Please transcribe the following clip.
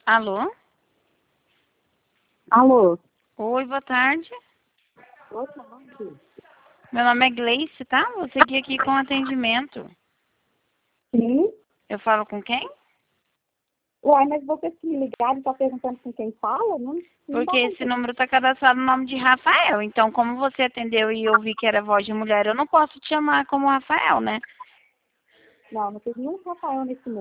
Alô? Alô? Oi, boa tarde. Boa tarde. Meu nome é Gleice, tá? Vou seguir aqui com atendimento. Sim? Eu falo com quem? Uai, mas você se me ligaram e está perguntando com quem fala? Não dá Porque pra esse entender. número tá cadastrado no nome de Rafael. Então, como você atendeu e eu vi que era voz de mulher, eu não posso te chamar como Rafael, né? Não tem nenhum Rafael nesse